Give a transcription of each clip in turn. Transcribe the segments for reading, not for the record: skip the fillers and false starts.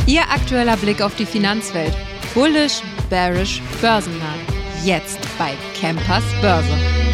Ihr aktueller Blick auf die Finanzwelt. Bullish, bearish, börsennah. Jetzt bei Campers Börse.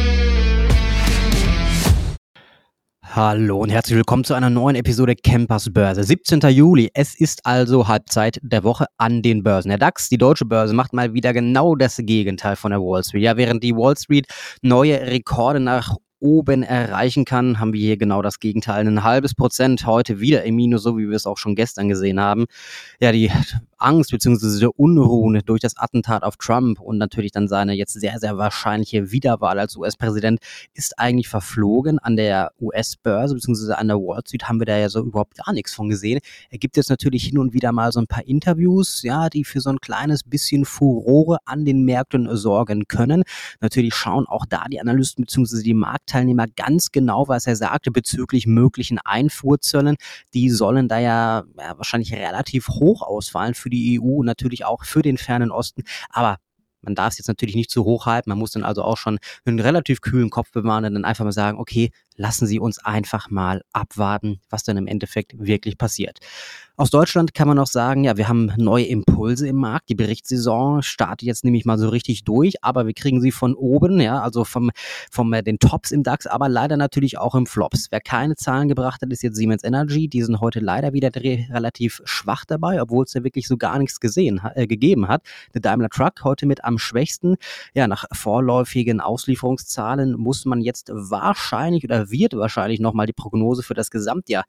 Hallo und herzlich willkommen zu einer neuen Episode Campers Börse. 17. Juli, es ist also Halbzeit der Woche an den Börsen. Der DAX, die deutsche Börse, macht mal wieder genau das Gegenteil von der Wall Street. Ja, während die Wall Street neue Rekorde nach oben erreichen kann, haben wir hier genau das Gegenteil. 0,5% heute wieder im Minus, so wie wir es auch schon gestern gesehen haben. Ja, die Angst bzw. der Unruhen durch das Attentat auf Trump und natürlich dann seine jetzt sehr, sehr wahrscheinliche Wiederwahl als US-Präsident ist eigentlich verflogen. An der US-Börse bzw. an der Wall Street haben wir da ja so überhaupt gar nichts von gesehen. Es gibt jetzt natürlich hin und wieder mal so ein paar Interviews, ja, die für so ein kleines bisschen Furore an den Märkten sorgen können. Natürlich schauen auch da die Analysten bzw. die Marktteilnehmer ganz genau, was er sagte bezüglich möglichen Einfuhrzöllen. Die sollen da ja wahrscheinlich relativ hoch ausfallen für die EU und natürlich auch für den fernen Osten, aber man darf es jetzt natürlich nicht zu hoch halten, man muss dann also auch schon einen relativ kühlen Kopf bewahren und dann einfach mal sagen, okay, lassen Sie uns einfach mal abwarten, was dann im Endeffekt wirklich passiert. Aus Deutschland kann man noch sagen, ja, wir haben neue Impulse im Markt. Die Berichtssaison startet jetzt nämlich mal so richtig durch, aber wir kriegen sie von oben, ja, also vom den Tops im DAX, aber leider natürlich auch im Flops. Wer keine Zahlen gebracht hat, ist jetzt Siemens Energy. Die sind heute leider wieder relativ schwach dabei, obwohl es ja wirklich so gar nichts gegeben hat. Der Daimler Truck heute mit am schwächsten. Ja, nach vorläufigen Auslieferungszahlen muss man jetzt wahrscheinlich oder wird wahrscheinlich nochmal die Prognose für das Gesamtjahr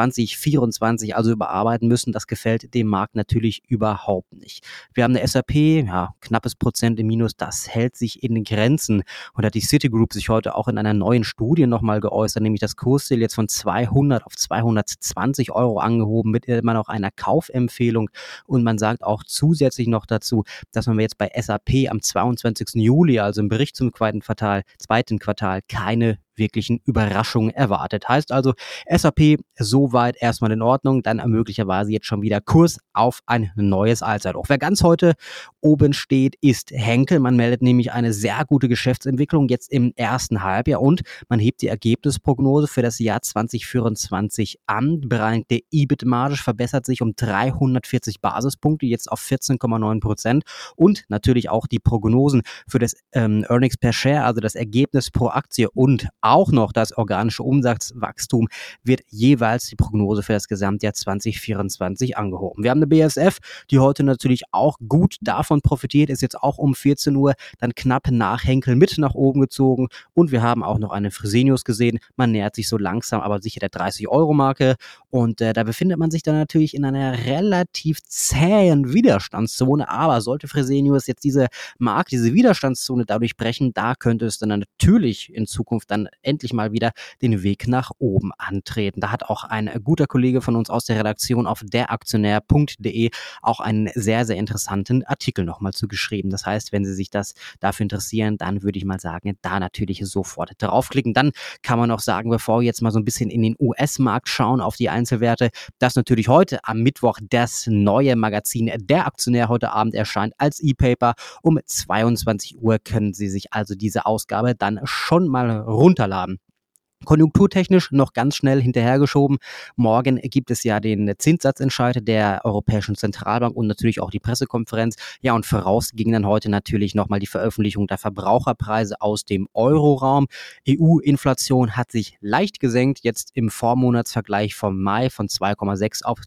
2024 also überarbeiten müssen. Das gefällt dem Markt natürlich überhaupt nicht. Wir haben eine SAP, ja, knappes Prozent im Minus, das hält sich in den Grenzen. Und hat die Citigroup sich heute auch in einer neuen Studie nochmal geäußert, nämlich das Kursziel jetzt von 200 auf 220 Euro angehoben, mit immer noch einer Kaufempfehlung. Und man sagt auch zusätzlich noch dazu, dass man jetzt bei SAP am 22. Juli, also im Bericht zum zweiten Quartal, keine wirklichen Überraschungen erwartet. Heißt also, SAP soweit erstmal in Ordnung, dann möglicherweise jetzt schon wieder Kurs auf ein neues Allzeithoch. Wer ganz heute oben steht, ist Henkel. Man meldet nämlich eine sehr gute Geschäftsentwicklung jetzt im ersten Halbjahr und man hebt die Ergebnisprognose für das Jahr 2024 an. Bereits der EBIT-Marge verbessert sich um 340 Basispunkte, jetzt auf 14,9% und natürlich auch die Prognosen für das Earnings per Share, also das Ergebnis pro Aktie und auch noch das organische Umsatzwachstum wird jeweils die Prognose für das Gesamtjahr 2024 angehoben. Wir haben eine BASF, die heute natürlich auch gut davon profitiert, ist jetzt auch um 14 Uhr dann knapp nach Henkel mit nach oben gezogen und wir haben auch noch eine Fresenius gesehen. Man nähert sich so langsam, aber sicher der 30-Euro-Marke und da befindet man sich dann natürlich in einer relativ zähen Widerstandszone, aber sollte Fresenius jetzt diese Widerstandszone dadurch brechen, da könnte es dann natürlich in Zukunft dann endlich mal wieder den Weg nach oben antreten. Da hat auch ein guter Kollege von uns aus der Redaktion auf deraktionär.de auch einen sehr, sehr interessanten Artikel nochmal zu geschrieben. Das heißt, wenn Sie sich das dafür interessieren, dann würde ich mal sagen, da natürlich sofort draufklicken. Dann kann man auch sagen, bevor wir jetzt mal so ein bisschen in den US-Markt schauen, auf die Einzelwerte, dass natürlich heute am Mittwoch das neue Magazin Der Aktionär heute Abend erscheint als E-Paper. Um 22 Uhr können Sie sich also diese Ausgabe dann schon mal runterladen. Konjunkturtechnisch noch ganz schnell hinterhergeschoben. Morgen gibt es ja den Zinssatzentscheid der Europäischen Zentralbank und natürlich auch die Pressekonferenz. Ja, und voraus ging dann heute natürlich nochmal die Veröffentlichung der Verbraucherpreise aus dem Euroraum. EU-Inflation hat sich leicht gesenkt, jetzt im Vormonatsvergleich vom Mai von 2,6 auf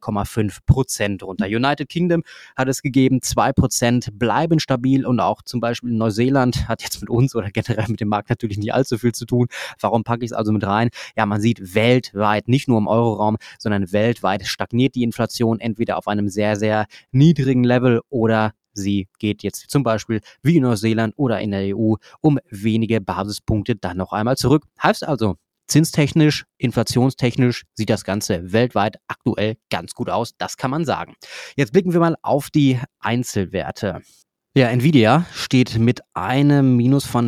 2,5% runter. United Kingdom hat es gegeben, 2% bleiben stabil und auch zum Beispiel Neuseeland hat jetzt mit uns oder generell mit dem Markt natürlich nicht allzu viel zu tun. Warum packe ich es also mit rein? Ja, man sieht weltweit, nicht nur im Euroraum, sondern weltweit stagniert die Inflation entweder auf einem sehr, sehr niedrigen Level oder sie geht jetzt zum Beispiel wie in Neuseeland oder in der EU um wenige Basispunkte dann noch einmal zurück. Heißt also, zinstechnisch, inflationstechnisch sieht das Ganze weltweit aktuell ganz gut aus, das kann man sagen. Jetzt blicken wir mal auf die Einzelwerte. Ja, Nvidia steht mit einem Minus von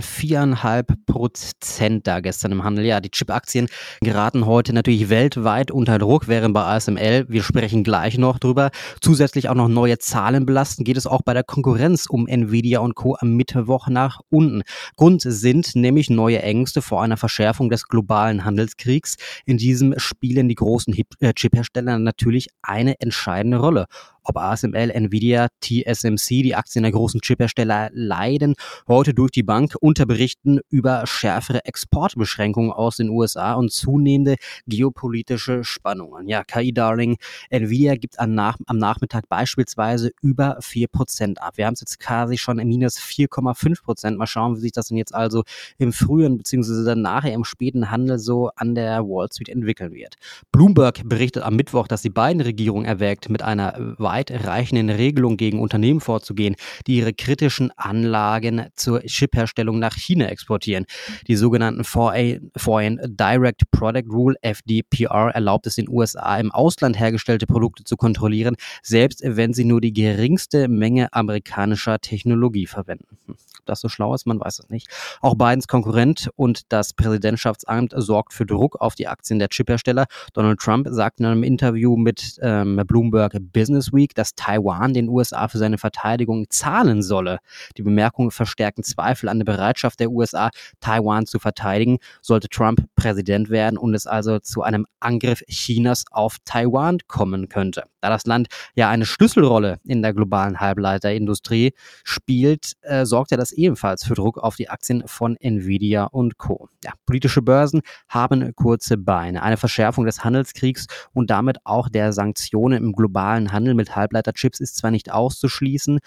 4,5% da gestern im Handel. Ja, die Chip-Aktien geraten heute natürlich weltweit unter Druck, während bei ASML, wir sprechen gleich noch drüber, zusätzlich auch noch neue Zahlen belasten, geht es auch bei der Konkurrenz um Nvidia und Co. am Mittwoch nach unten. Grund sind nämlich neue Ängste vor einer Verschärfung des globalen Handelskriegs. In diesem spielen die großen Chip-Hersteller natürlich eine entscheidende Rolle. Ob ASML, Nvidia, TSMC, die Aktien der großen Chiphersteller leiden heute durch die Bank unter Berichten über schärfere Exportbeschränkungen aus den USA und zunehmende geopolitische Spannungen. Ja, KI-Darling Nvidia gibt am Nachmittag beispielsweise über 4% ab. Wir haben es jetzt quasi schon im minus 4,5%. Mal schauen, wie sich das denn jetzt also im frühen bzw. dann nachher im späten Handel so an der Wall Street entwickeln wird. Bloomberg berichtet am Mittwoch, dass die Biden-Regierung erwägt, mit einer weitreichenden Regelung gegen Unternehmen vorzugehen, die ihre kritischen Anlagen zur Chipherstellung nach China exportieren. Die sogenannten Foreign Direct Product Rule, FDPR, erlaubt es den USA, im Ausland hergestellte Produkte zu kontrollieren, selbst wenn sie nur die geringste Menge amerikanischer Technologie verwenden. Ob das so schlau ist, man weiß es nicht. Auch Bidens Konkurrent und das Präsidentschaftsamt sorgt für Druck auf die Aktien der Chiphersteller. Donald Trump sagt in einem Interview mit Bloomberg Businessweek, dass Taiwan den USA für seine Verteidigung zahlen solle. Die Bemerkungen verstärken Zweifel an der Bereitschaft der USA, Taiwan zu verteidigen, sollte Trump Präsident werden und es also zu einem Angriff Chinas auf Taiwan kommen könnte. Da das Land ja eine Schlüsselrolle in der globalen Halbleiterindustrie spielt, sorgt das ebenfalls für Druck auf die Aktien von Nvidia und Co. Ja, politische Börsen haben kurze Beine. Eine Verschärfung des Handelskriegs und damit auch der Sanktionen im globalen Handel mit Halbleiterchips ist zwar nicht auszuschließen,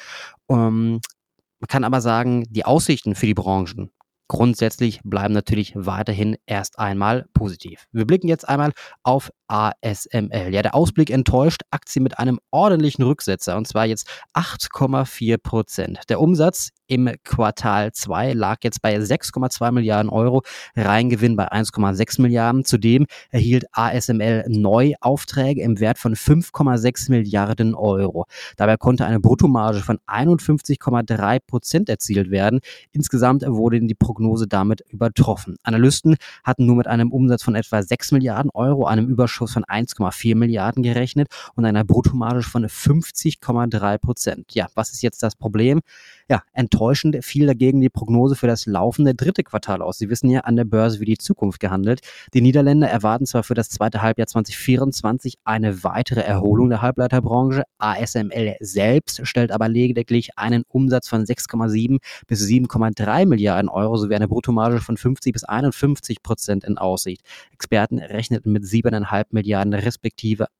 man kann aber sagen, die Aussichten für die Branchen grundsätzlich bleiben natürlich weiterhin erst einmal positiv. Wir blicken jetzt einmal auf ASML. Ja, der Ausblick enttäuscht. Aktie mit einem ordentlichen Rücksetzer und zwar jetzt 8,4%. Der Umsatz im Quartal 2 lag jetzt bei 6,2 Milliarden Euro, Reingewinn bei 1,6 Milliarden. Zudem erhielt ASML Neuaufträge im Wert von 5,6 Milliarden Euro. Dabei konnte eine Bruttomarge von 51,3% erzielt werden. Insgesamt wurde die Prognose damit übertroffen. Analysten hatten nur mit einem Umsatz von etwa 6 Milliarden Euro, einem Überschuss von 1,4 Milliarden gerechnet und einer Bruttomarge von 50,3%. Ja, was ist jetzt das Problem? Ja, enttäuschend fiel dagegen die Prognose für das laufende dritte Quartal aus. Sie wissen ja, an der Börse wird die Zukunft gehandelt. Die Niederländer erwarten zwar für das zweite Halbjahr 2024 eine weitere Erholung der Halbleiterbranche. ASML selbst stellt aber lediglich einen Umsatz von 6,7 bis 7,3 Milliarden Euro sowie eine Bruttomarge von 50 bis 51% in Aussicht. Experten rechneten mit 7,5 Milliarden respektive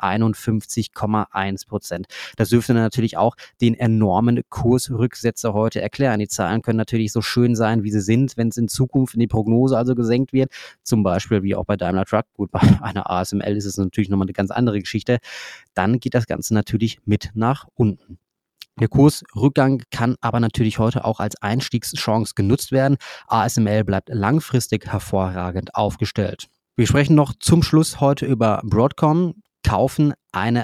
51,1%. Das dürfte natürlich auch den enormen Kursrücksetzer heute erklären. Die Zahlen können natürlich so schön sein, wie sie sind, wenn es in Zukunft in die Prognose also gesenkt wird. Zum Beispiel wie auch bei Daimler Truck. Gut, bei einer ASML ist es natürlich nochmal eine ganz andere Geschichte. Dann geht das Ganze natürlich mit nach unten. Der Kursrückgang kann aber natürlich heute auch als Einstiegschance genutzt werden. ASML bleibt langfristig hervorragend aufgestellt. Wir sprechen noch zum Schluss heute über Broadcom. Kaufen eine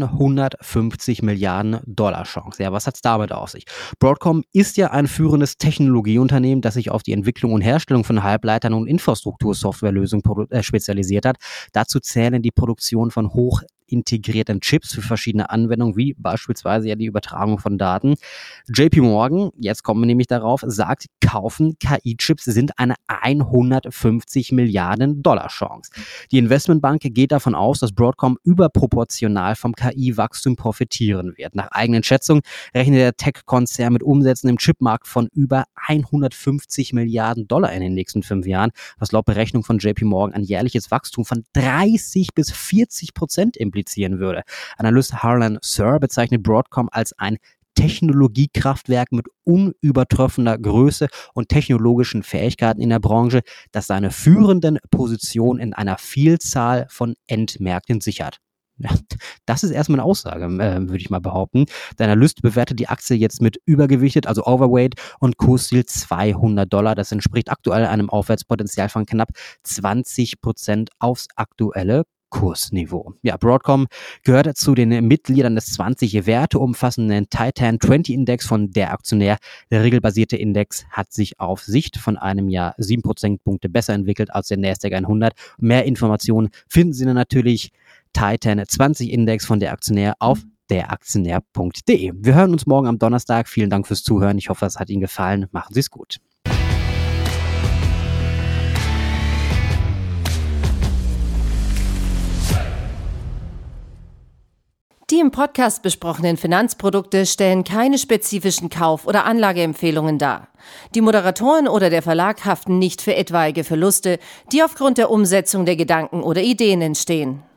150 Milliarden Dollar Chance. Ja, was hat's damit auf sich? Broadcom ist ja ein führendes Technologieunternehmen, das sich auf die Entwicklung und Herstellung von Halbleitern und Infrastruktursoftwarelösungen spezialisiert hat. Dazu zählen die Produktion von hochintegrierten Chips für verschiedene Anwendungen, wie beispielsweise ja die Übertragung von Daten. JP Morgan, jetzt kommen wir nämlich darauf, sagt, kaufen KI-Chips sind eine 150 Milliarden Dollar Chance. Die Investmentbank geht davon aus, dass Broadcom überproportional vom KI-Wachstum profitieren wird. Nach eigenen Schätzungen rechnet der Tech-Konzern mit Umsätzen im Chipmarkt von über 150 Milliarden Dollar in den nächsten 5 Jahren, was laut Berechnung von JP Morgan ein jährliches Wachstum von 30 bis 40% implizieren würde. Analyst Harlan Sur bezeichnet Broadcom als ein Technologiekraftwerk mit unübertroffener Größe und technologischen Fähigkeiten in der Branche, das seine führenden Positionen in einer Vielzahl von Endmärkten sichert. Ja, das ist erstmal eine Aussage, würde ich mal behaupten. Der Analyst bewertet die Aktie jetzt mit übergewichtet, also Overweight und Kursziel $200. Das entspricht aktuell einem Aufwärtspotenzial von knapp 20% aufs aktuelle Kursniveau. Ja, Broadcom gehört zu den Mitgliedern des 20 Werte umfassenden Titan 20 Index von der Aktionär. Der regelbasierte Index hat sich auf Sicht von einem Jahr 7 Prozentpunkte besser entwickelt als der Nasdaq 100. Mehr Informationen finden Sie dann natürlich Titan 20 Index von der Aktionär auf deraktionär.de. Wir hören uns morgen am Donnerstag. Vielen Dank fürs Zuhören. Ich hoffe, es hat Ihnen gefallen. Machen Sie es gut. Die im Podcast besprochenen Finanzprodukte stellen keine spezifischen Kauf- oder Anlageempfehlungen dar. Die Moderatoren oder der Verlag haften nicht für etwaige Verluste, die aufgrund der Umsetzung der Gedanken oder Ideen entstehen.